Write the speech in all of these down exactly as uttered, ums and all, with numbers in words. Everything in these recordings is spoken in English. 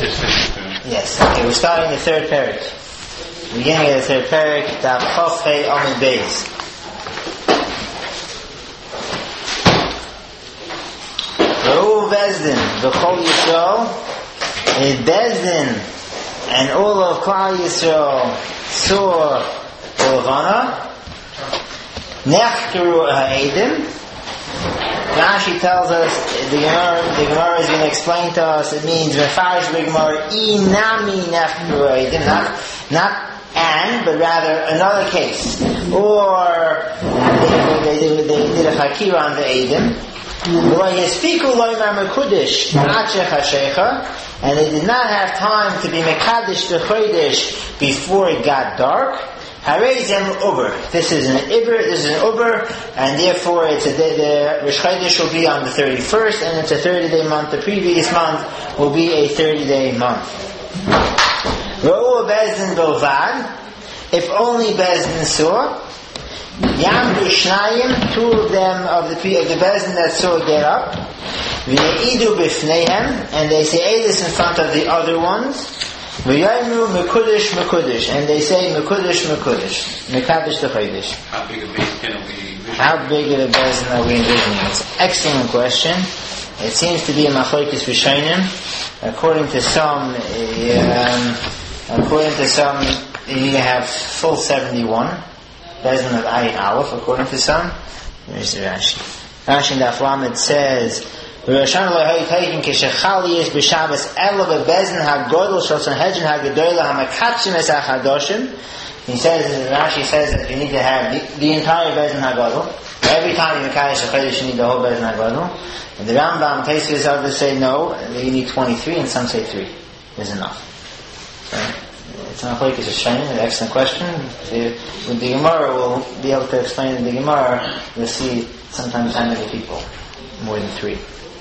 just finished. Yes. Okay, we're starting the third parak. Beginning of the third parak, Daf Chof Hei Amud Beis. Ra'u Bezdin v'Chol Yisrael, and Bezdin and all of Klal Yisrael saw Olvana. Nechkeru Ha'edim. Rashi tells us, the Gemara, the Gemara is going to explain to us, it means Mefarish B'Gemara Inami Nechkeru Ha'edim, not, not and, but rather another case. Or they, they, they, they did a Hakira on the Edim. And they did not have time to be Mekadesh the Chodesh before it got dark. This is an Iber, this is an Uber, and therefore it's a, the, the Rosh Chodesh will be on the thirty-first, and it's a thirty-day month. The previous month will be a thirty-day month. Ra'u Bezdin Bovad, if only Bezdin saw, Yamdu Shnayim, two of them of the of the Bezdin that saw get up, V'neidu B'fneihem, and they say Eidus in front of the other ones, V'yaymu Mekudesh Mekudesh, and they say Mekudesh Mekudesh, Mekadesh T'chodesh. How big a base can we envision? How big of a Bezdin are we envisioning? It's an excellent question. It seems to be a Machlokes Rishonim. According to some, um, according to some, you have full seventy-one. Bezdin of Ayin Aleph, according to some. Here's the Rashi. Rashi in the Aflamed says, "V'Rashan lo'hayitaykin k'shechali yesh b'Shabbos ela beBezdin haGodol shel Sanhedrin haGedolah haMakatshim es haChadoshim." He says, Rashi says that you need to have the, the entire Bezdin haGodol. Every time you Mekadesh HaChodesh, you need the whole Bezdin haGodol. And the Rambam, Tosfos, others say no, you need twenty-three, and some say three. Is enough. So, it's not like it's a shame, an excellent question. The, with the Gemara, we'll be able to explain in the Gemara, we'll see sometimes how many people, more than three.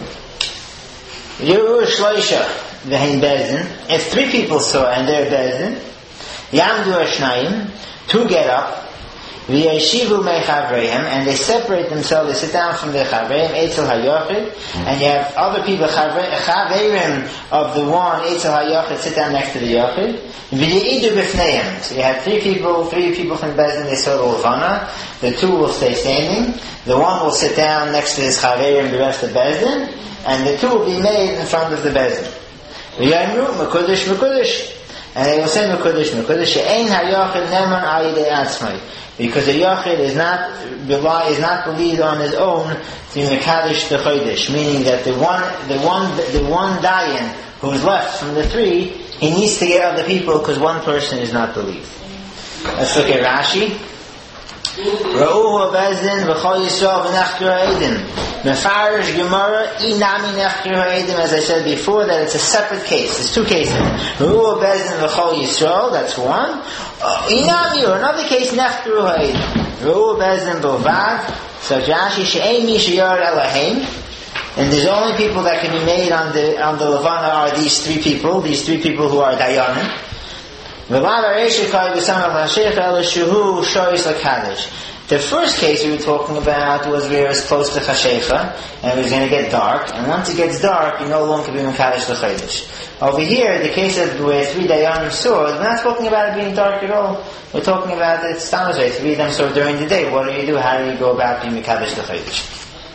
Yeru Shloisha, V'hein Bezdin, if three people saw and they're Bezdin, Yamdu Ashnayim, two get up, V'yeshivu me'chavreihem, and they separate themselves, they sit down from the chavreihem, Eitzel HaYochid, and you have other people, chavreihem of the one, Eitzel HaYochid, sit down next to the Yochid, V'yi'idu b'fneihem, so you have three people, three people from Bezdin, they saw the Levana, the two will stay standing, the one will sit down next to his chavreihem, the rest of Bezdin, and the two will be made in front of the Bezdin. V'yamru, Mekudesh, Mekudesh, and they will say Mekudesh, Mekudesh, She'ein HaYochid neman al yidei atzmai, because a Yachid is not is not believed on his own to Mekadesh the Chodesh, meaning that the one the one the one Dayan who is left from the three, he needs to get other people because one person is not believed. Let's look at Rashi. Ra'u Bezdin v'Chol Yisrael v'Nechkeru Ha'edim. Mefarish Gemara inami Nechkeru Ha'edim. As I said before, that it's a separate case. There's two cases. Ra'u Bezdin v'Chol Yisrael. That's one. Inami, or another case, Nechkeru Ha'edim. Ra'u Bezdin Bovad. So Rashi she'ein mi sheyar Elohim. And there's only people that can be made on the on the Levana are these three people. These three people who are Dayanim. The first case we were talking about was where it's close to Chashecha, and it was going to get dark, and once it gets dark, you no longer be Mekadesh l'Chodesh. Over here, the case of where three Dayanim saw, we're not talking about it being dark at all. We're talking about it, it's Tamazay, three of them saw during the day. What do you do? How do you go about being Mekadesh l'Chodesh?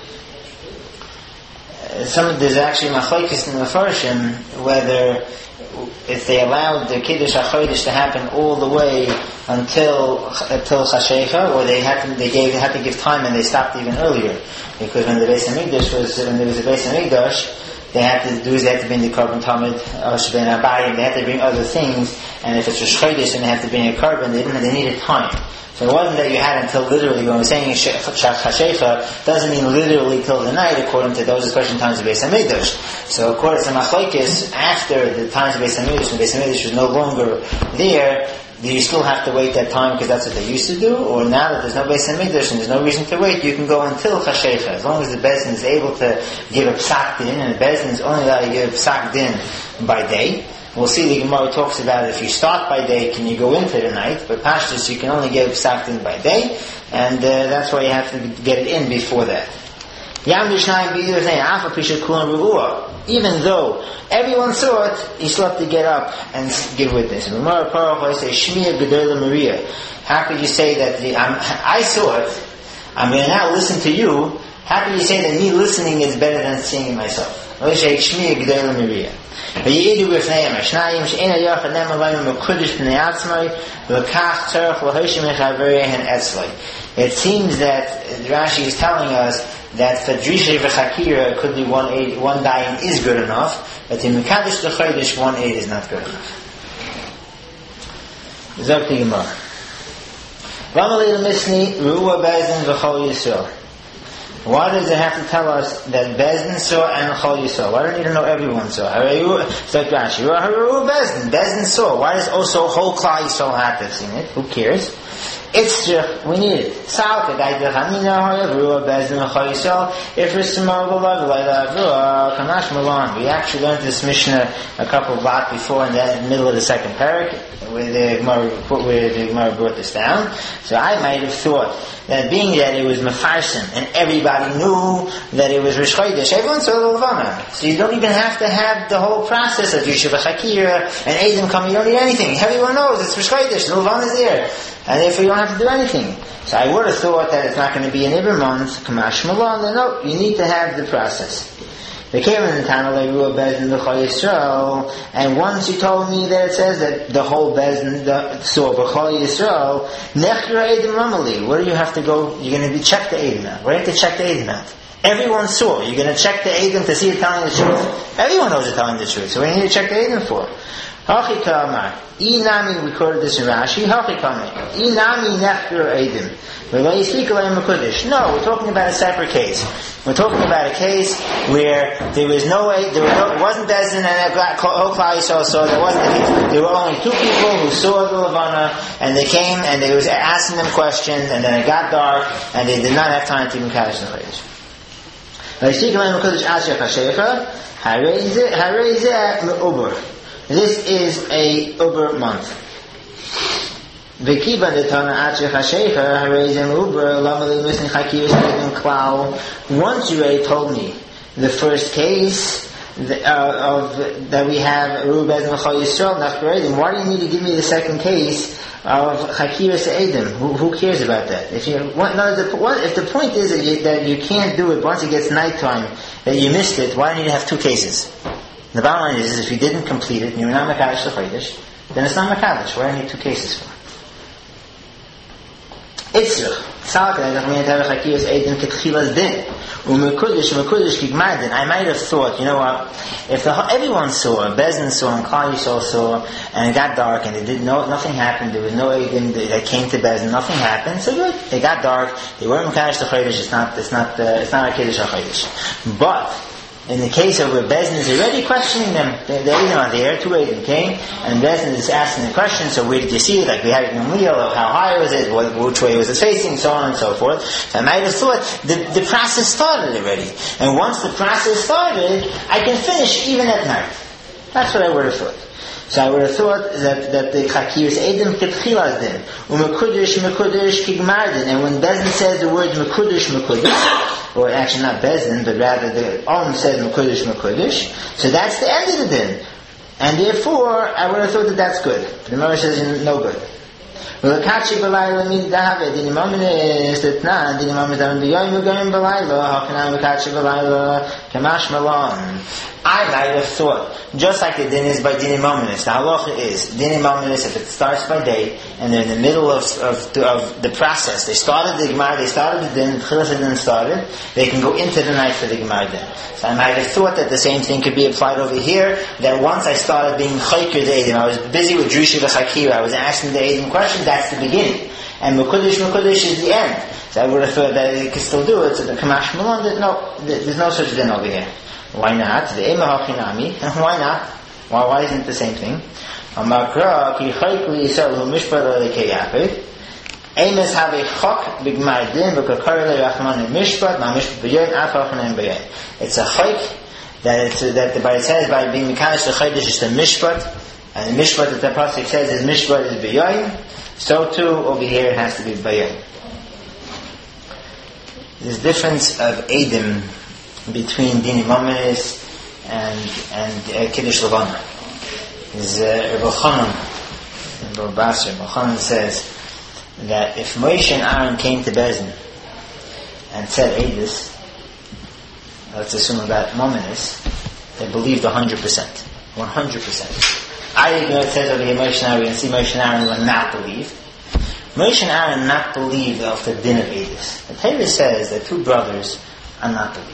Some there's actually machlokes in the Mefarshim whether if they allowed the Kiddush HaChodesh to happen all the way until until Chashecha, or they had to, they gave had to give time and they stopped even earlier, because when the Beis Hamikdash was when there was a Beis Hamikdash, they had to do is they had to bring the carbon tamid, Sheben Abayim, they had to bring other things, and if it's Rosh Chodesh and they had to bring a carbon, they didn't they needed time. So it wasn't that you had until literally, when we're saying Chashecha, doesn't mean literally till the night, according to those especially times of Beis Hamikdash. So according to Machlokes, after the times of Beis Hamikdash, when Beis Hamikdash was no longer there, do you still have to wait that time because that's what they used to do? Or now that there's no Beis Hamikdash and there's no reason to wait, you can go until Chashecha. As long as the Bezdin is able to give a psak din, and the Bezdin is only allowed to give a psak din by day. We'll see the Gemara talks about if you start by day, can you go into the night? But Pashtus, you can only get psak din by day, and uh, that's why you have to get it in before that. Even though everyone saw it, he still had to get up and give witness. How could you say that the, I'm, I saw it, I'm going to now listen to you? How can you say that me listening is better than seeing it myself? It seems that Rashi is telling us that for Drisha v'Chakira could be one aid, one dying is good enough, but in Mekadosh l'Chodesh one aid is not good enough. Zok the Gemara. Ramalei l'Misni Ruah Bezdin v'Chol Yisrael. Why does it have to tell us that Bezdin saw and Chol Yisrael? Why don't you need to know everyone saw? It's like Rashi. Bezdin. Bezdin saw. Why does also whole Klal Yisrael have to have seen it? Who cares? It's true. We need it. If it's we actually learned this Mishnah a couple of blocks before in the middle of the second parak, where the Gemara, where the Gemara brought this down. So I might have thought that being that it was Mefarsim and everybody knew that it was Rosh Chodesh, everyone saw the Levana. So you don't even have to have the whole process of Yishuv HaChakira and Eidim coming. You don't need anything. Everyone knows it's Rosh Chodesh. The Levana is there. And therefore you don't have to do anything. So I would have thought that it's not going to be an Iber month, Kamash Malon, then no, you need to have the process. They came in the Tana Le'ruah Bezdin B'chol Yisrael, and once you told me that it says that the whole Bezdin saw B'chol Yisrael, Nechra Eidim Ramali, where do you have to go? You're going to be check the Eidim out. Where do you have to check the Eidim out? Everyone saw. You're going to check the Eidim to see it telling the truth. Everyone knows it's telling the truth. So what do you need to check the Eidim for? Hachi Kamar. Inami, we quoted this in Rashi. Hachi Kamar. Inami Nechra Eidim. No, we're talking about a separate case. We're talking about a case where there was no way, there was no, it wasn't Bezdin and whole Klal Yisrael saw. There wasn't the case. There were only two people who saw the Levana, and they came and they was asking them questions, and then it got dark, and they did not have time to even catch the Chodesh. This is a Uber month. Once you already told me the first case the, uh, of if we have Rubez and Chol Yisrael, Nachbaredim. Why do you need to give me the second case of Chakiras Eidim? Who, who cares about that? If you what, no, the, what, if the point is that you, that you can't do it once it gets nighttime, that you missed it, why do you need to have two cases? The bottom line is, is if you didn't complete it and you're not Mekadosh the Chodesh, then it's not Mekadosh. Why do you need two cases for? Itzrich. I might have thought, you know what, if the, everyone saw, Bezdin saw, and Klal Yisrael saw, and it got dark, and it did no, nothing happened, there was no Eidim that came to Bezdin, nothing happened, so good. It got dark, they weren't Mekadosh the Chodesh, it's not, it's not, uh, it's not a Kiddush HaChodesh. But, in the case of where Bezdin is already questioning them, they, they Eidim are there, two Eidim came, and Bezdin is asking the question, so where did you see it? Like we had it in the wheel, how high was it, what, which way was it facing, so on and so forth. So I might have thought, the, the process started already. And once the process started, I can finish even at night. That's what I would have thought. So I would have thought that, that the Chakiras Eidim Ketchilas din, Umekudish Mekudish Kigmardin, and when Bezdin says the word Mekudish Mekudish, or actually not Bezdin, but rather the Om says Mekudish Mekudish, so that's the end of the din. And therefore, I would have thought that that's good. The Gemara says no good. Well, the Kachi Balayla means Dahave, the Imamine is that now, the Imamine is that the Yoim Goyim Balayla, how can I Kachi Balayla, Kamash Malon. I might have thought, just like the din is by din imaminis, the halacha is, din imaminis, if it starts by day, and they're in the middle of, of, of the process, they started the Gemara, they started the din, Chilas din started, they can go into the night for the Gemara din. So I might have thought that the same thing could be applied over here, that once I started being chayker the Eidim, I was busy with Drusha v'Chakira, I was asking the Eidim question, that's the beginning. And Mekudish Mekudish is the end. So I would have thought that it could still do it, so the Kamash Malon, that no, there's no such din over here. Why not? The Ema Hachinami. Why not? Why, why isn't it the same thing? Amakra ki chaykli yisrael mishpat lekeyapid. Emes have a chok b'gmar din v'kakar le'rachman mishpat ma mishpat b'yoyin afalchanem b'yoyin. It's a chayk that it's that the Bari says by being mekadosh the chaydish is the mishpat, and the mishpat that the pasuk says is mishpat is b'yoyin. So too over here it has to be b'yoyin. There's a difference of Eidim between Dini Momenis and and uh, Kiddush Levana. There's uh, Rebbe Chanan, Rebbe Basra. Rebbe Chanan says that if Moshe and Aaron came to Bezin and said Eidus, let's assume about Momenis, they believed one hundred percent. one hundred percent. I think it says over here Moshe and Aaron, and see Moshe and Aaron will not believe. Moshe and Aaron not believe of the din of Eidus. The Torah says that two brothers are not believed.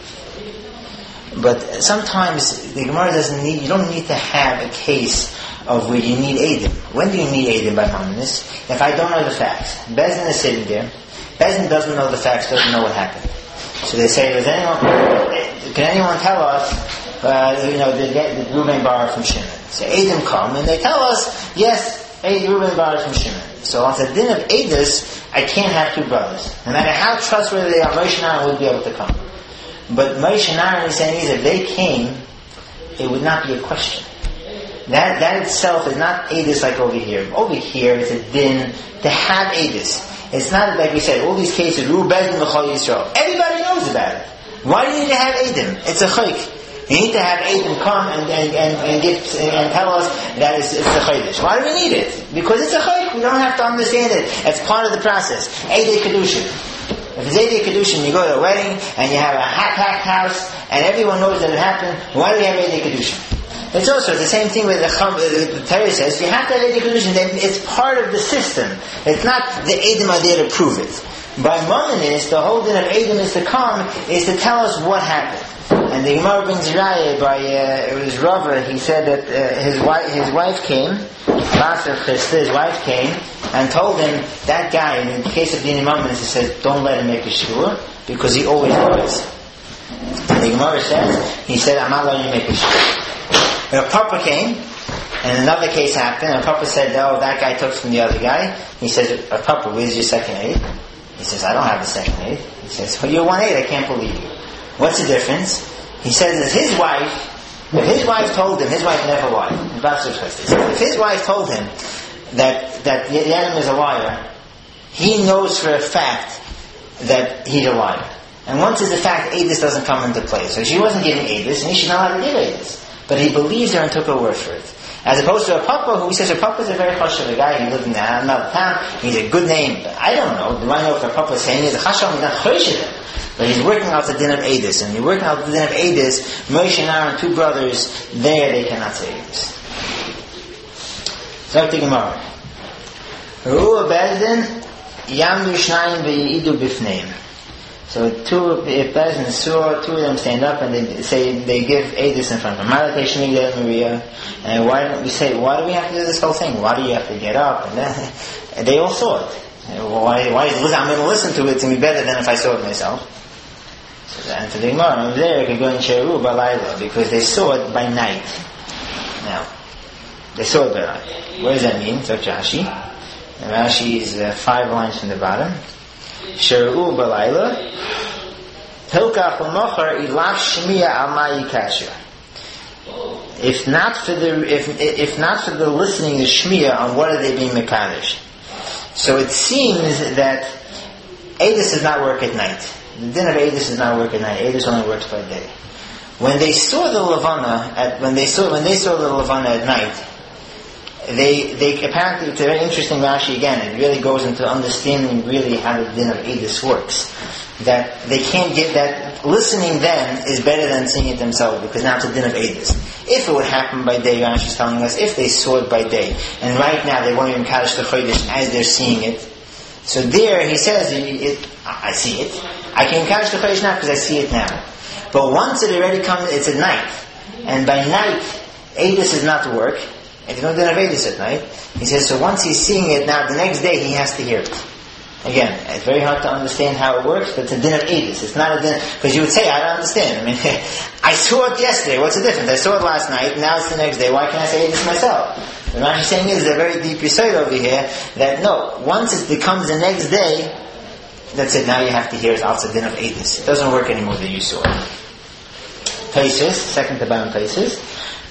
But sometimes the Gemara doesn't need, you don't need to have a case of where you need Eidim. When do you need Eidim by Momenis? If I don't know the facts. Bezin is sitting there. Bezin doesn't know the facts, doesn't know what happened. So they say, does anyone, can anyone tell us, uh, you know, did, did Reuben borrow from Shimon? So Eidim come and they tell us, yes, Reuben borrowed from Shimon. So on the din of Eidus, I can't have two brothers. No matter how trustworthy they are, Moshe and Aaron would be able to come. But Moshe and Aaron is saying is if they came, it would not be a question. That that itself is not Eidus like over here. Over here it's a din to have Eidus. It's not like we said, all these cases, Ru Bezin L'chol Yisrael. Everybody knows about it. Why do you need to have Eidim? It's a chayk. You need to have Eidim come and, and, and, and, give, and tell us that it's, it's a chaydish. Why do we need it? Because it's a chayk. We don't have to understand it. It's part of the process. Eidei Kedushin. If it's Eidei Kedushin, you go to a wedding and you have a packed house and everyone knows that it happened. Why do we have Eidei Kedushin? It's also the same thing with the, the, the Torah says. You have to have Eidei Kedushin. It's part of the system. It's not the Eidim are there to prove it. By Momenis, the whole din of Eidim is to come, is to tell us what happened. And the Gemara brings Raya by uh, it was Rava. He said that uh, his wife his wife came, Basar Chista, his wife came and told him that guy. In the case of Dini Momenis, he said, "Don't let him make a shur because he always lies." And the Gemara says, he said, "I'm not letting you make a shur." And a papa came, and another case happened. And a papa said, "Oh, that guy took from the other guy." He says, "A papa, where's your second aid?" He says, "I don't have a second aid." He says, "Well, you're one aid. I can't believe you." What's the difference? He says that his wife, if his wife told him, his wife never lied. If his wife told him that that Yedim is a liar, he knows for a fact that he's a liar. And once it's a fact, Eidus doesn't come into play. So she wasn't giving Eidus, and he should not have to give Eidus. But he believes her and took her word for it. As opposed to a papa who says, a papa is a very chashav guy, he lived in another town, he's a good name. But I don't know, do I know if a papa is saying he's a chashav, he's not chashav. But he's working out the din of Eidus. And he's working out the din of Eidus, Moshe and Aaron, two brothers, there they cannot say Eidus. So the Gemara. Ru'ah Bezdin, Yamdu Shnayim V'yidu Bifneim. So two, if Bezdin saw, two of them stand up and they say, they give Eidus in front of them. Malakei Shmigdal Maria. And why don't we say, why do we have to do this whole thing? Why do you have to get up? And, then, and they all saw it. Why, why is, I'm going to listen to it to be better than if I saw it myself. So, and to the Gemara, over there, you can go in Sheru Balayla, because they saw it by night. Now, they saw it by night. What does that mean? So Rashi. And Rashi is uh, five lines from the bottom. Sheru Balayla. Hilkach l'mochar ilach shmiya amayi kasher. If not for the if if not for the listening to shmiya on what are they being mekadosh. So it seems that Eidus does not work at night. The din of Eidus does not work at night. Eidus only works by day. When they saw the Levana at when they saw when they saw the Levana at night, they they apparently it's a very interesting Rashi again. It really goes into understanding really how the din of Eidus works. That they can't get that listening then is better than seeing it themselves because now it's a din of Eidus. If it would happen by day, Rashi is telling us, if they saw it by day, and right now they won't even Kaddish the Chodesh as they're seeing it. So there he says, it, it, I see it. I can Kaddish the Chodesh now because I see it now. But once it already comes, it's at night. And by night, Eidus is not to work. And there's no din of Eidus at night. He says, so once he's seeing it now, the next day he has to hear it. Again, it's very hard to understand how it works, but it's a din of Eidus. It's not a din, because you would say, I don't understand. I mean, I saw it yesterday. What's the difference? I saw it last night, now it's the next day. Why can't I say Eidus myself? What Rashi is saying is a very deep yesod over here, that no, once it becomes the next day, that's it. Now you have to hear it. Also, din of Eidus. It doesn't work anymore that you saw it. Places, second to bottom places.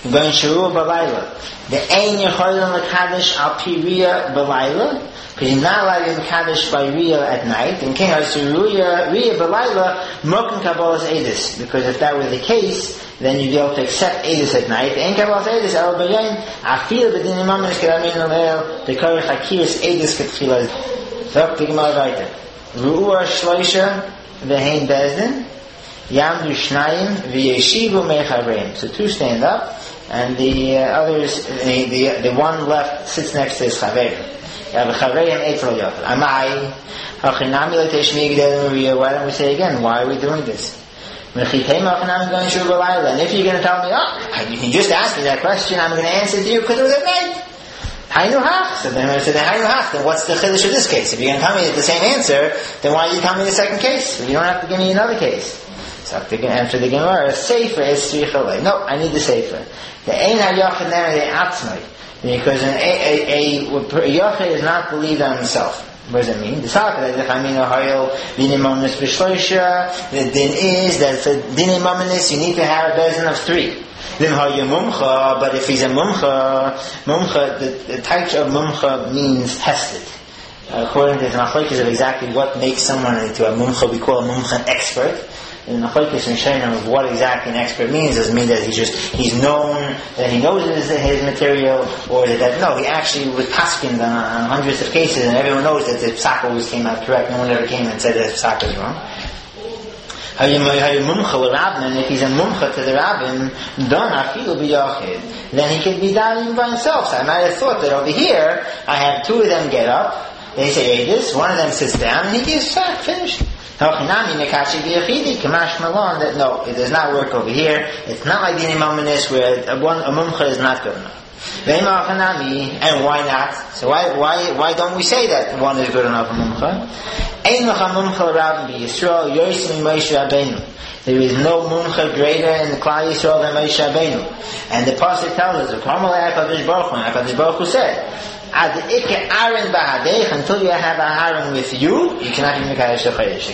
going Shirua Balayla. The Ein Yecholim L'Kadosh Al Pi Riyah Balayla, because you're not allowed to be Kadosh by Riyah at night. And King Riyah Riyah Balayla Mokin Kabbalas Edis, because if that were the case, then you'd be able to accept Edis at night. Ein Kabbalas Edis El Bayayin Afil B'Din Imam Nishkaramin Alel Dekarich Hakiris Edis Ketfilah. Zok the Gemara weiter. Ru'ur Shloisha V'Hein Bezdin Yamdu Shnayim V'Yeshivu Mechareim. So two stand up, and the uh, others, the, the the one left sits next to his chaver. You have a chaverim eitzol yochel. Amai hachinami l'teshmi g'dei Maria. Why don't we say again? Why are we doing this? Mechitei hachinami going shur b'layla. And if you're going to tell me, oh, you can just ask me that question, I'm going to answer to you because it was at night. Hainu hach. So then I said, hainu hach. Then what's the chiddush of this case? If you're going to tell me the same answer, then why do you tell me the second case? You don't have to give me another case. So the answer the Gemara, sefer is tzricha. No, I need the sefer. The ein ha'yachid nere de atzmai, because an, a, a, a, a yachid is not believed on himself. What does it mean? The sakha that chamina hayil din imaminus b'shloisha. The din is that for din imaminus you need to have a bezin of three. Then hayil mumcha, but if he's a mumcha, mumcha the, the type of mumcha means tested. According to the machlokes of exactly what makes someone into a mumcha, we call a mumcha an expert. In the machlokes and shaynim of what exactly an expert means doesn't mean that he's just he's known that he knows his, his material, or that, that no, he actually was paskin on, on hundreds of cases, and everyone knows that the psak always came out correct. No one ever came and said that the psak is wrong. How you mumcha l'rabbin? If he's a mumcha to the rabbin, don afilu b'yachid, then he could be dying by himself. So I might have thought that over here I have two of them get up, they say hey, this, one of them sits down, and he gives psak, finished. That no, it does not work over here. It's not like the imaminis where a, one, a mumcha is not good enough. And why not? So why why why don't we say that one is good enough a mumcha? There is no mumcha greater in the Klal Yisrael than Moshe Rabbeinu. And the pasuk tells us, HaKadosh Baruch Hu said, until you have a Aaron with you, you cannot be Mekadosh HaChodesh.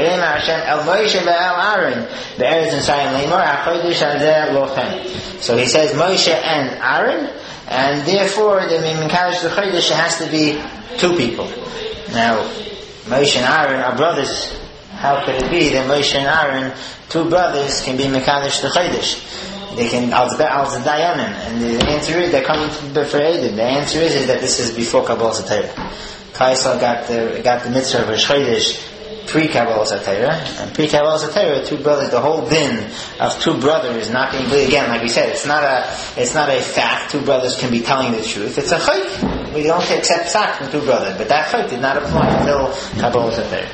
So he says Moshe and Aaron, and therefore the Mekadosh HaChodesh has to be two people. Now, Moshe and Aaron are brothers. How could it be that Moshe and Aaron, two brothers, can be Mekadosh HaChodesh? They can al dayanim, and the answer is they're coming for Eidim. The answer is, is that this is before Kabbalas HaTorah. Kaisel got the got the mitzvah of Rosh Chodesh pre Kabbalas HaTorah, and pre Kabbalas HaTorah, two brothers. The whole din of two brothers not being again, like we said, it's not a it's not a fact. Two brothers can be telling the truth. It's a chayk. We don't accept sak from two brothers, but that chayk did not apply until Kabbalas HaTorah.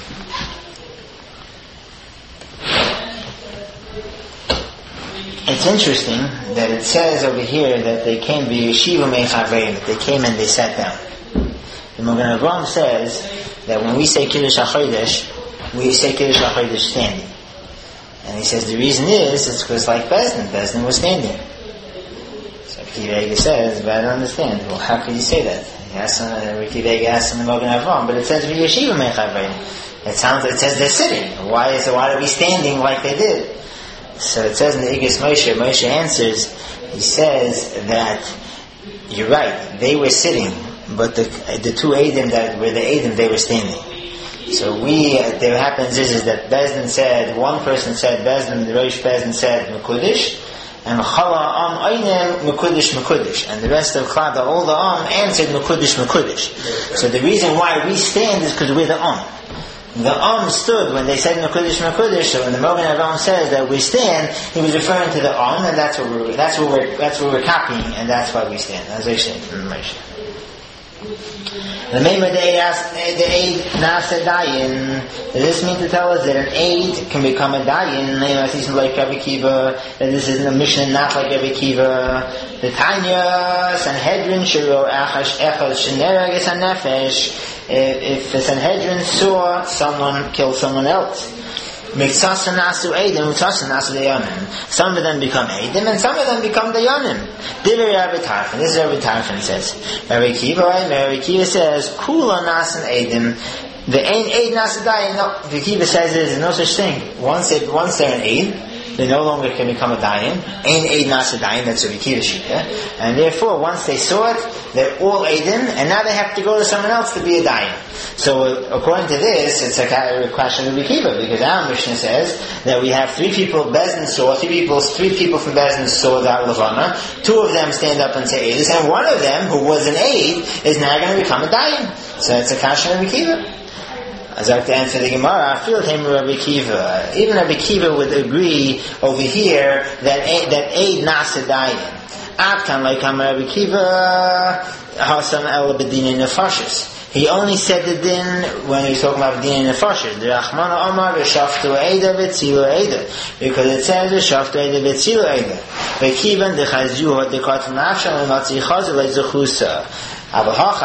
It's interesting that it says over here that they came to Yeshiva Mechaverim, that they came and they sat down. The Magen Avraham says that when we say Kiddush HaChodesh, we say Kiddush HaChodesh standing. And he says the reason is, it's because like Bezdin, Bezdin was standing. So Ricky Vega says, but I don't understand. Well, how could you say that? He asked, uh, Ricky Vega asked him the Magen Avraham, but it says Yeshiva Mechaverim. It sounds, it says they're sitting. Why is it, why are we standing like they did? So it says in the Igros Moshe, Moshe answers, he says that, you're right, they were sitting, but the the two Eidim that were the Eidim, they were standing. So we, uh, there happens is, is that Bezdin said, one person said, Bezdin, the Rosh Bezdin said, Mekudesh, and Chala Am Einem, Mekudesh, Mekudesh. And the rest of Klal, all the Am answered Mekudesh, Mekudesh. So the reason why we stand is because we're the Am. The Am stood when they said Mekudesh Mekudesh. So when the Magen Avraham says that we stand, he was referring to the Am, and that's what we're that's what we're that's what we're copying, and that's why we stand. As I say from Moshe. The Meimer the aid nasa dayin. Does this mean to tell us that an aid can become a dayin? Like Rabbi Kiva, that this is a mission not like Rabbi Kiva. The Tanya Sanhedrin shiro achash echad shenera ges hanefesh. If the Sanhedrin saw someone kill someone else, some of them become Eidim, and some of them become Dayanim. This is Rabbi Tarfon says. Rabbi Kiva, Rabbi Kiva says, Kula Nasan Eidim. The Ein Eid Nasa Dayan. No, Rabbi Kiva says there's no such thing. Once, it, once they're an Eid, they no longer can become a dayan. Ein eid nasa dayan, that's a Rikiva Shita. And therefore, once they saw it, they're all eidim, and now they have to go to someone else to be a dayan. So, uh, according to this, it's a question of Rikiva, because our Mishnah says that we have three people Bezdin saw, three people, three people from Bezdin saw Dar Levana, two of them stand up and say Eidus, and one of them, who was an aid, is now going to become a dayan. So it's a question of Rikiva. As I have to answer the Gemara, I feel him Rabbi Kiva. Even Rabbi Kiva would agree over here that that aid nasa dayan. Atkan like Rabbi Kiva hasam el b'dinei nefashis. He only said the din when he was talking about b'dinei nefashis. The Rachmana Omar v'shaftu eida v'tzilu eida, because it says v'shaftu eida v'tzilu eida. V'kivan dechazu ha'dekat nafshan v'matzi chazu le'zechusa. The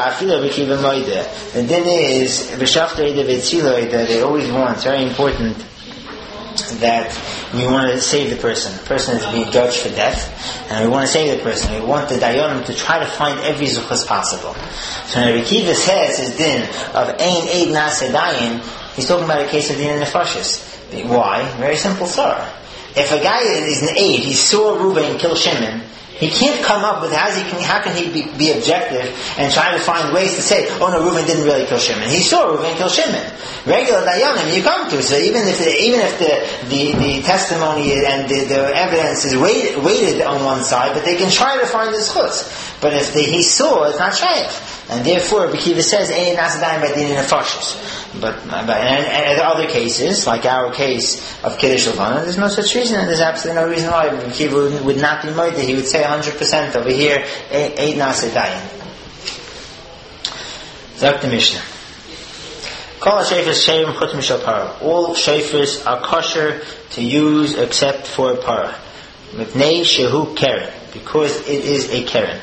din is they always want, it's very important that we want to save the person. The person is being judged for death, and we want to save the person. We want the dayanim to try to find every zuchas possible. So when Rabbi Kiva says his din of ein eid nasa dayin, he's talking about a case of din in nefashis. Why? Very simple, sir. If a guy is an aid, he saw Reuben kill Shimon, he can't come up with how he can how can he be, be objective and try to find ways to say, oh no, Reuben didn't really kill Shimon. He saw Reuben kill Shimon. Regular dayanim you come to. So even if the, even if the, the, the testimony and the, the evidence is weighted, weighted on one side, but they can try to find his chutz. But if the, he saw, it's not shaykh. And therefore, Bekiva says, "Ein nasadayim b'din nefashos." But, but and, and in other cases, like our case of Kiddush Levana, there's no such reason, and there's absolutely no reason why Bekiva would, would not be moed. He would say one hundred percent over here, "Ein nasadayim." Zok the Mishnah. Kol hashayfos sheim chutz mishal para. All shayfos are kosher to use except for para. Mipnei shehu keren, because it is a keren.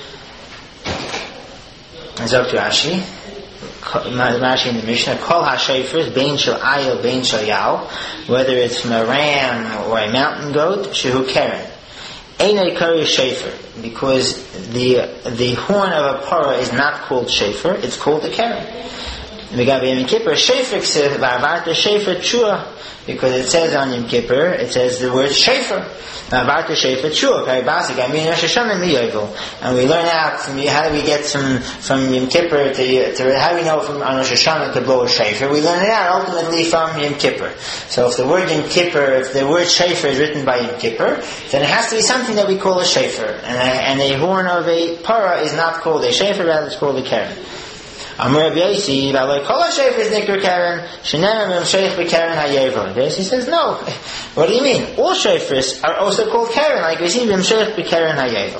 Zok to Rashi, Rashi in the Mishnah, Kol HaShayfers, Bein Shel Ayil, Bein Shel Yal, whether it's from a ram or a mountain goat, Shehu Keren. Ein Eikari Shayfer, because the the horn of a parah is not called Shayfer, it's called a Keren. Megabi Yom Kippur, Shayfer Ksiv, V'avarta Shayfer Chua, because it says on Yom Kippur, it says the word Shayfer. V'avarta Shayfer Chua, Karibasik, I mean Rosh Hashanah Miyovel. And we learn out from, how do we get from, from Yom Kippur to, to, how do we know from on Rosh Hashanah to blow a Shayfer? We learn it out ultimately from Yom Kippur. So if the word Yom Kippur, if the word Shayfer is written by Yom Kippur, then it has to be something that we call a Shayfer. And a, and a horn of a parah is not called a Shayfer, rather it's called a Keren. Amar Rabbi Yosi, V'aloi kol ha'shayfer is nikra Keren, shenem em sheikh b'Keren ha'yevon. He says, no. What do you mean? All shayfers are also called Keren, like we see em sheikh b'Keren ha'yevon.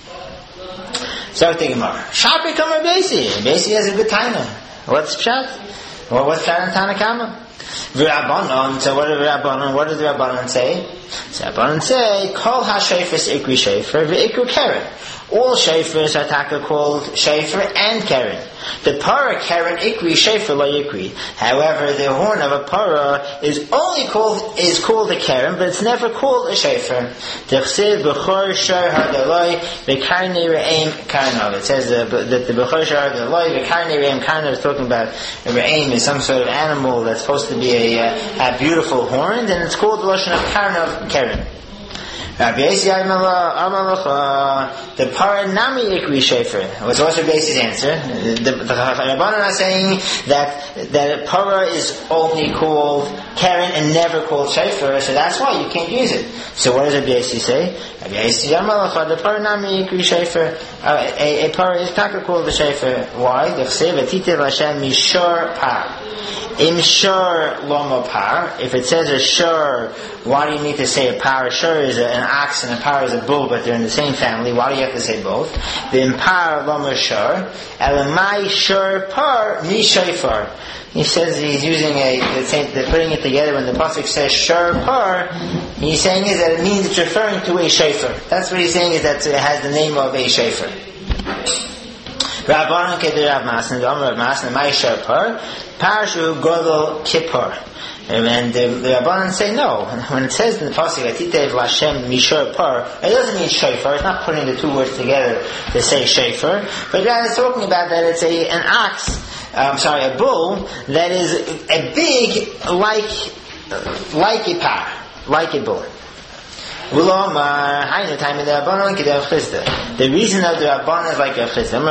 So the Gemara. Shabri come Rabbi Yosi. Rabbi Yosi has a good time. What's pshat? Well, what's pshat in Tanakama? V'Rabbanon. So what do the Rabbanon? What does the Rabbanon say? So Rabbanon say, kol ha'shayfers ikri shayfer v'ikru Keren. All shayfers are taka called shayfer and keren. The para keren ikri, shayfer lo ikri. However, the horn of a para is only called is called a keren, but it's never called a shayfer. T'chsev b'chor shar hadaloi v'karnei re'em karnov. It says uh, that the b'chor shar hadaloi v'karnei re'em karnov is talking about a re'em is some sort of animal that's supposed to be a, a, a beautiful horn, and it's called the lashon of karnov keren. Rabbi Yosi the paranami ikri shefer. What's also Rabbi Yosi's answer? The, the, the Rabbanan are saying that that para is only called Keren and never called shefer, so that's why you can't use it. So what does Rabbi Yosi say? Rabbi Yosi the paranami ikri shefer. Uh, a, a para is not called the shefer. Why? The chsev etitiv Hashem mishor par. Imshor lomo par. If it says a shor, why do you need to say a par? A shor is a, an ox and a par is a bull, but they're in the same family. Why do you have to say both? The impar lomo shor, elamai shor par mi shayfar. He says he's using a, they're putting it together when the pasuk says shor par. He's saying is that it means it's referring to a shayfer. That's what he's saying is that it has the name of a shayfer. Rabbanon keder Rav Masna, the Omer Rav Masna, my shor par, parshu godol kippur. And the, the Rabbanan say no. When it says in the pasuk Atitev Lashem Mishor Par, it doesn't mean shayfer. It's not putting the two words together to say shayfer, but rather it's talking about that it's a an ox. I'm sorry, a bull that is a big like like a par, like a bull. The reason of the Rabbanan is like Rav Chisda.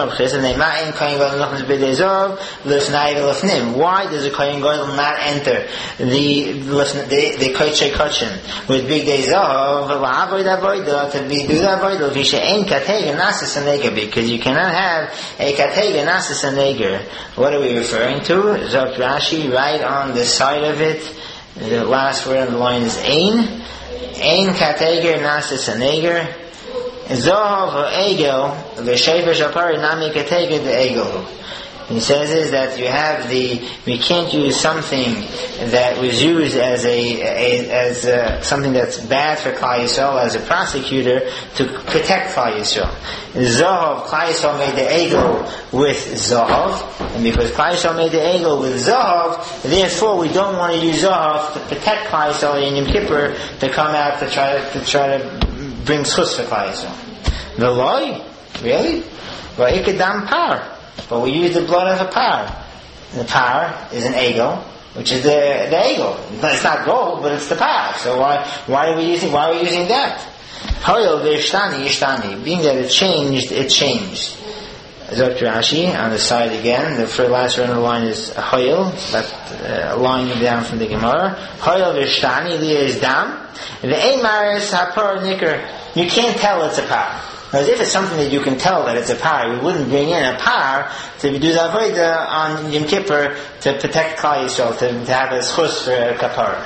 Why does a Kohen Gadol not enter the the the Kodesh Kodshim with big days of to be do that avodah? Because you cannot have a katega nasis and neger. What are we referring to? Zok Rashi, right on the side of it. The last word on the line is ein. Ein kateger nasis and neger. Zohav egel v'shefer shapari nami kateger the egel. He says is that you have the we can't use something that was used as a, a as a, something that's bad for Klal Yisrael as a prosecutor to protect Klal Yisrael. Zahav, Klal Yisrael made the egel with Zahav, and because Klal Yisrael made the egel with Zahav, therefore we don't want to use Zahav to protect Klal Yisrael in Yom Kippur to come out to try to, to try to bring schus for Klal Yisrael. The loy, really? Va'ikadam par. But we use the blood of a par. The par is an egel, which is the the egel. It's not gold, but it's the par. So why why are we using why are we using that? Hoyel v'ishtani ishtani. Being that it changed, it changed. Zok Rashi on the side again. The first last round of the line is hoyel, that's uh, a line down from the Gemara. Hoyel v'ishtani liya is dam. The ein maris hapar nikr. You can't tell it's a par. As if it's something that you can tell that it's a par, we wouldn't bring in a par to do the avodah on Yom Kippur to protect Klal Yisrael, to, to have a schus for a kapara.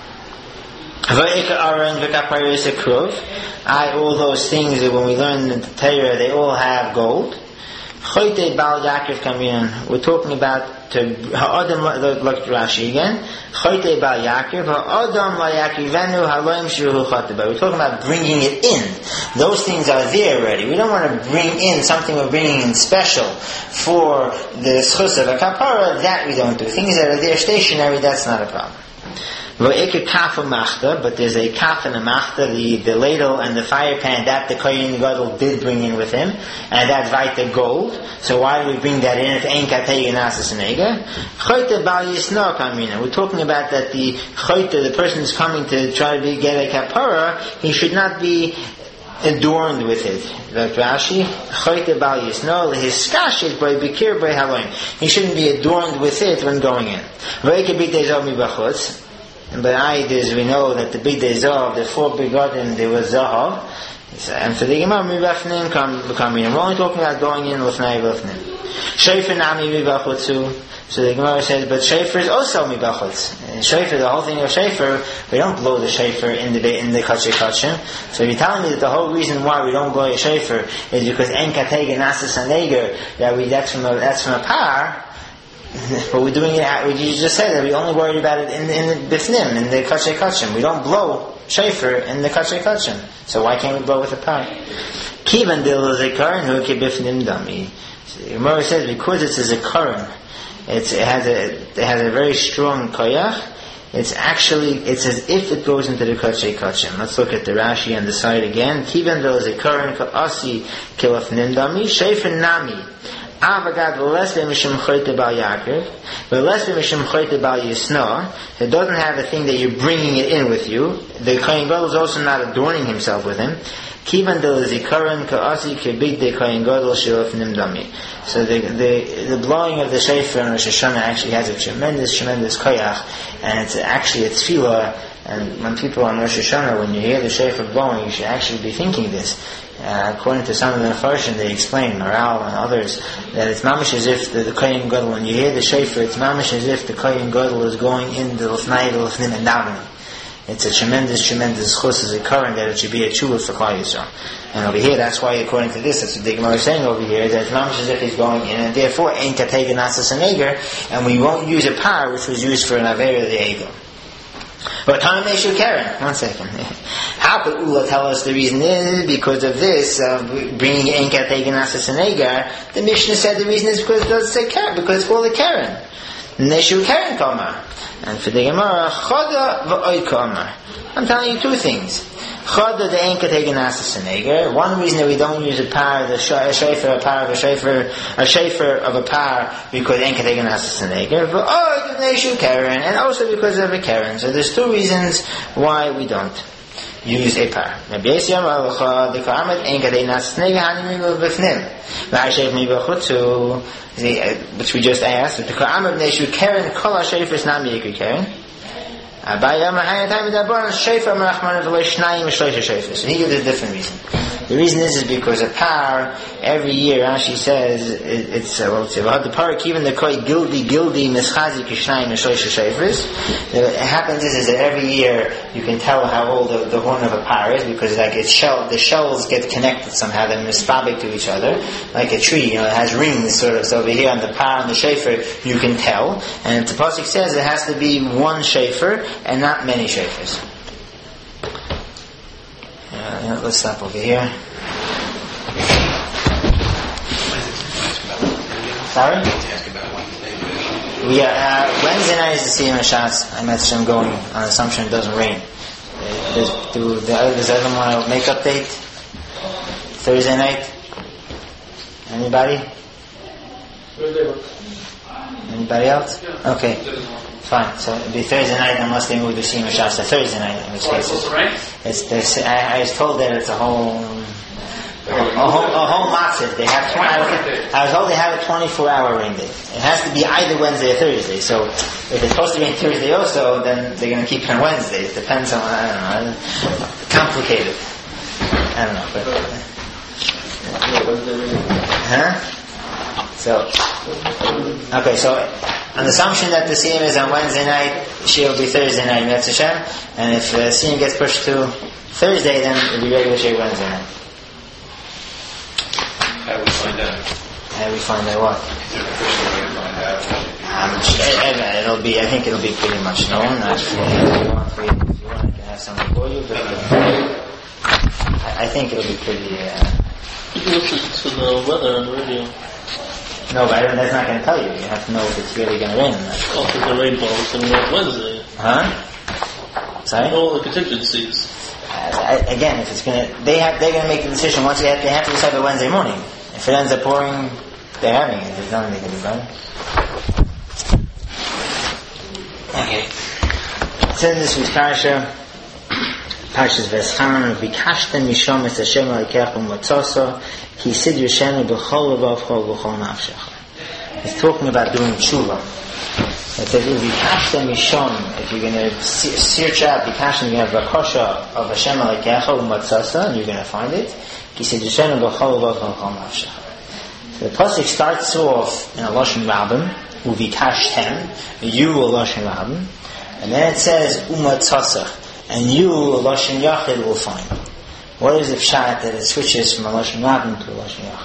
I, all those things that when we learn the Torah, they all have gold. Choyte Bal Yaakov Kamiyan. We're talking about to Ha'adam, look at Rashi again. Choyte Bal Yaakov, Ha'adam La Yaakivenu Haloim Shuhu Chataba. We're talking about bringing it in. Those things are there already. We don't want to bring in something we're bringing in special for the schus of a kapara. That we don't do. Things that are there stationary, that's not a problem. But there's a kaf and a machta, the, the ladle and the fire pan, that the Kohen Gadol did bring in with him, and that's vita gold. So why do we bring that in if ein katei nasis nega? Choyte bal yisno kamina. We're talking about that the choyte, the person who's coming to try to be, get a kapara, he should not be adorned with it. Like Rashi, choyte bal yisno lehiskashit by bikir by haloim. He shouldn't be adorned with it when going in. Veike b'tei zomi b'chutz. But I, as we know that the big days of the four begotten, there was Zahav. And for the Gemara, Mibafnim come in. We're only talking about going in with Nai Bafnim. Shofar Nami Mibachutsu. So the Gemara says, but Shofar is also Mibachutz. And Shofar, the whole thing of Shofar, we don't blow the Shofar in the in the Kachei Kachim. So if you're telling me that the whole reason why we don't blow a Shofar is because En Katega Nasis Aneger, that we that's from a that's from a par. But we're doing it, we just said that we only worried about it in, in the Bifnim, in the Kachei Kachim. We don't blow Shofar in the Kachei Kachim. So why can't we blow with a par? Kivan dil is a karan who ke Bifnim dami. The Gemara says because it's a karan, it's it has a it has a very strong koyach. It's actually it's as if it goes into the Kachei Kachim. Let's look at the Rashi on the side again. Kivan dil is a karan ka asi ke Bifnim dami. Shofar nami. Avagad v'lesve mishum choyte bal Yaakov, v'lesve mishum choyte bal Yisno. It doesn't have a thing that you're bringing it in with you. The Kohen Gadol is also not adorning himself with him. Kivan del zikaron ka'asi kebig de Kohen Gadol shilaf nimdami. So the, the the blowing of the shofar on Rosh Hashanah actually has a tremendous, tremendous koyach, and it's actually a tefillah. And when people on Rosh Hashanah, when you hear the shofar blowing, you should actually be thinking this. Uh, according to some of the Mefarshim, they explain, Maral and others, that it's mamish as if the, the Kohen Gadol, when you hear the shofar, it's mamish as if the Kohen Gadol is going in the L'fnai, the L'fnim, and davening. It's a tremendous, tremendous chus as a current that it should be a tshuva for Klal Yisrael. And over here, that's why, according to this, that's what the Gemara is saying over here, that it's mamish as if he's going in, and therefore, ain't katega nasas and eger, and we won't use a par, which was used for an avera the egel. But Tana Meshu Karen, one second. How could Ula tell us the reason is because of this, of bringing Ein Katega Nasas and Egar? The Mishnah said the reason is because it doesn't say Karen, because it's called a Karen. Neshu Karen Kama. And for the Gemara, Choda v'oy Kama. I'm telling you two things. Choda the Ein Katega Nasas and Egar. One reason that we don't use a par, the shofar, a par of a shofar, a shofar of a par, because Ein Katega Nasas and Egar. V'oy the Neshu Karen, and also because of a Karen. So there's two reasons why we don't. use a par. Rabbi Yossi Amar Halacha, the Ka'amet Ein Kadei Nasnei V'Hanim Milu B'Fnim V'Hashev Milu B'Chutzu, which we just asked. The Ka'amet Neshu Keren Kol HaSheifers Nam Yikri Keren. Abaye Amar Hayan Time D'Abon Sheifer Merachman V'Loi Shnayim V'Shloisha Sheifers. And he gives a different reason. The reason is, is because a par, every year, Rashi says, it, it's, uh, well, it's, the parak, even the koi gildi, gildi, mischazi, kishnayim, mishoisha shayfers. It happens is, is that every year, you can tell how old the, the horn of a par is, because like it's shell, the shells get connected somehow, they're misfabik to each other, like a tree, you know, it has rings, sort of, so over here on the par and the shayfer, you can tell, and the pasuk says it has to be one shayfer, and not many shayfers. Uh, let's stop over here. Sorry? We are, uh, Wednesday night is the Siyam Hashas. I messaged him going on assumption it doesn't rain. Does, do, does everyone want to make update? Thursday night? Anybody? Anybody else? Okay. Fine. So it'll be Thursday night unless they move the Siyam Hashas to Thursday night, in which case it's, it's, I, I was told that it's a whole A whole, a whole matzah. They have. I was, I was told they have a twenty-four hour rain day. It has to be either Wednesday or Thursday. So if it's supposed to rain Thursday also, then they're going to keep it on Wednesday. It depends on, I don't know, complicated. I don't know, but huh? So okay, so on the assumption that the Siyam is on Wednesday night, she will be Thursday night, Metz Hashem, and if the Siyam gets pushed to Thursday, then it'll be regular Shei Wednesday night. How do we find out? How do we find out what? Is there an official way to find out? Um, it'll be, I think it'll be pretty much known. Actually, if you want, if you want, I can have something for you. But uh, I, I think it'll be pretty. Uh, you can listen to the weather on the radio. No, but I don't, that's not going to tell you. You have to know if it's really going to rain or not. Also, the rainfall on Wednesday. Huh? Sorry? All the contingencies. Uh, I, again, if it's gonna, they have, they're gonna make the decision once they have, they have to decide by Wednesday morning. If it ends up pouring, they're having it. There's nothing they can do about it. Okay. So in this week's parasha, Parshas Veschanan, Vikashtem Mishom Es Hashem Elokecha U'Motzoso, Ki Yisid Yishenu B'chol Levavcho V'chol Nafshecha. He's talking about doing tshuva. It says, Vikashtem Mishom, if you're going to search out Vikashtem, you're going to have Rakosha of Hashem Elokecha U'Motzoso, and you're going to find it. Ki Yisid Yishenu B'chol Levavcho V'chol Nafshecha. So the pasuk starts off in a Lashon Rabim, Uvikashtem, you a Lashon Rabim, and then it says U'Motzoso, and you, a Lashon Yachid, will find. What is the pshat that it switches from a Lashon Rabim to a Lashon Yachid?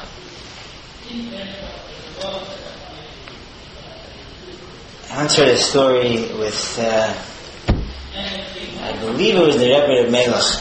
I once heard a story with, uh, I believe it was the Rebbe of Melech,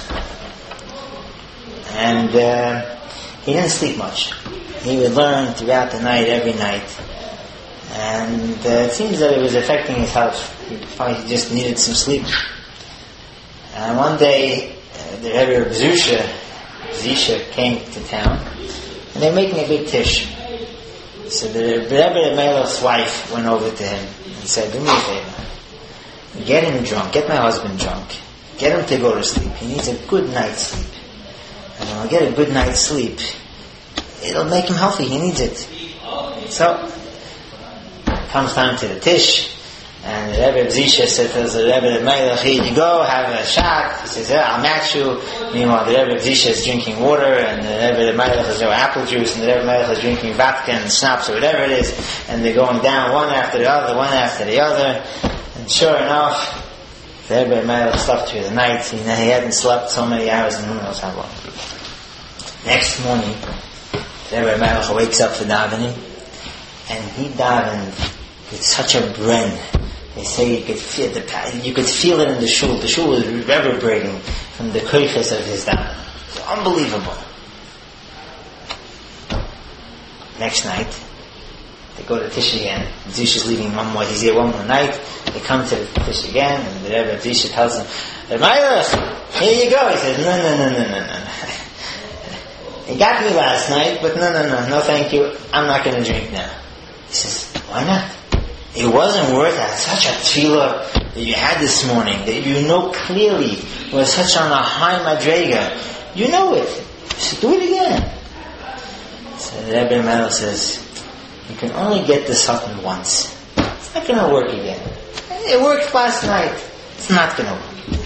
and uh, he didn't sleep much. He would learn throughout the night, every night, and uh, it seems that it was affecting his health. He probably just needed some sleep. And one day, uh, the Rebbe of Zusha, Zisha, came to town, and they were making a big tish. So the Rebbe of Melech's wife went over to him and said, do me a favor. Get him drunk. Get my husband drunk. Get him to go to sleep. He needs a good night's sleep. And when I get a good night's sleep, it'll make him healthy. He needs it. So, comes time to the tish. And the Rebbe of Zisha said to the Rebbe of Melech, here you go, have a shot. He says, yeah, I'll match you. Meanwhile, the Rebbe of Zisha is drinking water, and the Rebbe of Melech is doing apple juice, and the Rebbe of Melech is drinking vodka and schnapps or whatever it is, and they're going down one after the other, one after the other. And sure enough, the Rebbe of Melech slept through the night. He, he hadn't slept so many hours, and who knows how long. Next morning, the Rebbe of Melech wakes up for davening, and he davened with such a bren. They say you could feel the you could feel it in the shul. The shul was reverberating from the koiches of his daven. It's unbelievable. Next night, they go to Tish again. Zish is leaving one more. He's here one more night. They come to Tish again, and the Rebbe Zish tells him, "Rebbe, here you go." He says, "No, no, no, no, no, no. He got me last night, but no, no, no, no, thank you. I'm not going to drink now." He says, "Why not?" It wasn't worth it. Such a tefillah that you had this morning, that you know clearly was such on a high madrega. You know it. So do it again. So the Rebbe Mendel says, you can only get this happen once. It's not going to work again. It worked last night. It's not going to work.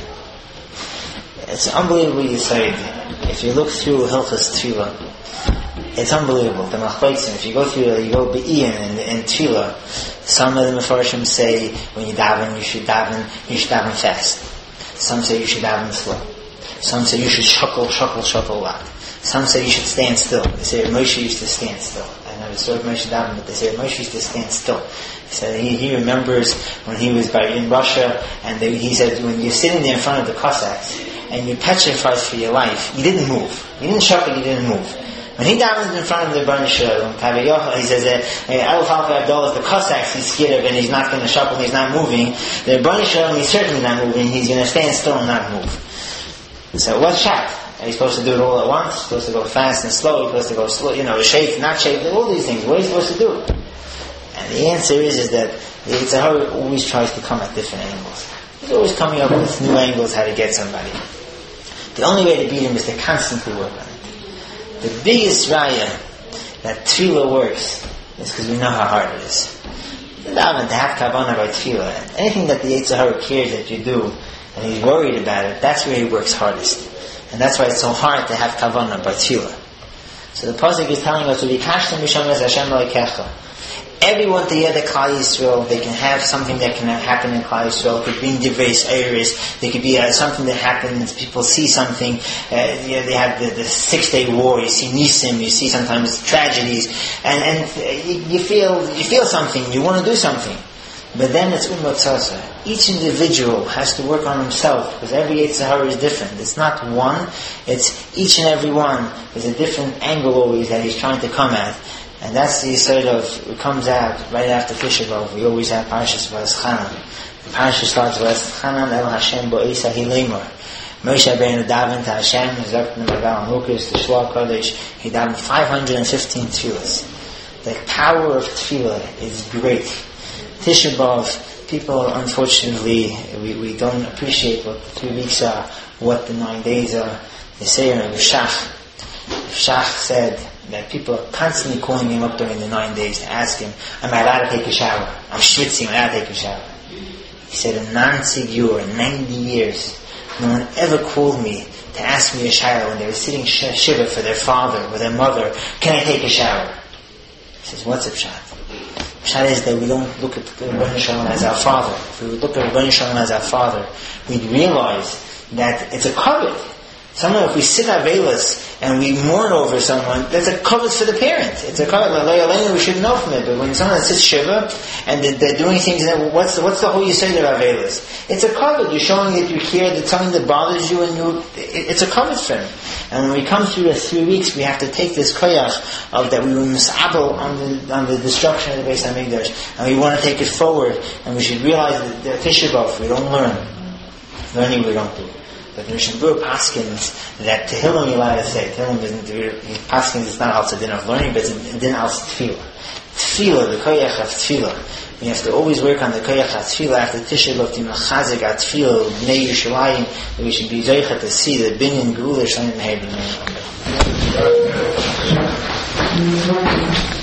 It's unbelievable you say. If you look through Hilchos Tefillah, it's unbelievable. The Machlokes, if you go through, you go Be'iyim and in Tefillah, some of the Mefarshim say when you daven, you should daven, you should daven fast. Some say you should daven slow. Some say you should shuckle, shuckle, shuckle a lot. Some say you should stand still. They say Moshe used to stand still. I never saw Moshe daven, but they say Moshe used to stand still. He said he, he remembers when he was by, in Russia, and they, he said when you're sitting there in front of the Cossacks and you're petrified for your life, you didn't move. You didn't shuckle, you didn't move. When he davened in front of the Rebbeinu Shalom, he says that Aleph Alpha Abdullah, the Cossacks, he's scared of and he's not going to shuckle, he's not moving. The Rebbeinu Shalom, he's certainly not moving, he's going to stand still and not move. So what's shot? Are you supposed to do it all at once? You're supposed to go fast and slow? You're supposed to go slow, you know, shake, not shake, all these things. What are you supposed to do? And the answer is, is that the Yetzer Hara always tries to come at different angles. He's always coming up with new angles how to get somebody. The only way to beat him is to constantly work on it. The biggest raya that tefillah works is because we know how hard it is. To have kavanah by tefillah, anything that the Yetzer Hara cares that you do, and he's worried about it, that's where he works hardest. And that's why it's so hard to have kavanah by tefillah. So the pasuk is telling us, "V'yikashtem misham es Hashem lo'ikecha." Everyone to hear the Klal Yisrael, they can have something that can happen in Klal Yisrael. It could be in Divrei Eiris. There could be uh, something that happens. People see something. Uh, you know, they have the, the Six Day War. You see Nisim. You see sometimes tragedies, and and uh, you, you feel you feel something. You want to do something, but then it's Ummah Tzasa. Each individual has to work on himself because every Yetzer Hara is different. It's not one. It's each and every one. There's a different angle always that he's trying to come at. And that's the sort of, it comes out right after Tisha B'Av. We always have Parashas Vayeschanan. The Parashas starts with Vayeschanan El Hashem Bo'esa Hilemor. Moshe Rabbeinu davened to Hashem, he talked to the Magal Anukas, the Shlach Kodesh. He davened five hundred fifteen tefillahs. The power of tefillah is great. Tisha B'Av, people unfortunately, we, we don't appreciate what the three weeks are, what the nine days are. They say in Shach, Shach said, that people are constantly calling him up during the nine days to ask him, am I allowed to take a shower? I'm schwitzing, am I allowed to take a shower? He said, in non-sigur, ninety years, no one ever called me to ask me a shower when they were sitting sh- shiva for their father or their mother, can I take a shower? He says, what's a pshat? Pshat is that we don't look at Rebbeinu Shalom as our father. If we would look at Rebbeinu Shalom as our father, we'd realize that it's a covet. Sometimes if we sit avelis and we mourn over someone, that's a covet for the parent. It's a covet. We should know from it. But when someone sits shiva and they're doing things, that what's the, what's the whole yesod of avelis? It's a covet. You're showing that you care, that something that bothers you, and you, it's a covet for him. And when we come through the three weeks, we have to take this koyach of that we were misabel on the on the destruction of the Beis Hamikdash, and we want to take it forward. And we should realize that the Tisha B'Av, we don't learn. Learning we don't do. But the Mishnah Berurah paskins that Tehillim you're allowed to say. Tehillim isn't, paskins is not also a din of learning, but it's a din of tefillah. Tefillah, the koyach of tefillah. We have to always work on the koyach of tefillah after Tisha B'Av, to mechazik at tefillah, b'nei Yerushalayim, that we should be zoicha to see the binyan geula shayim meher b'nei.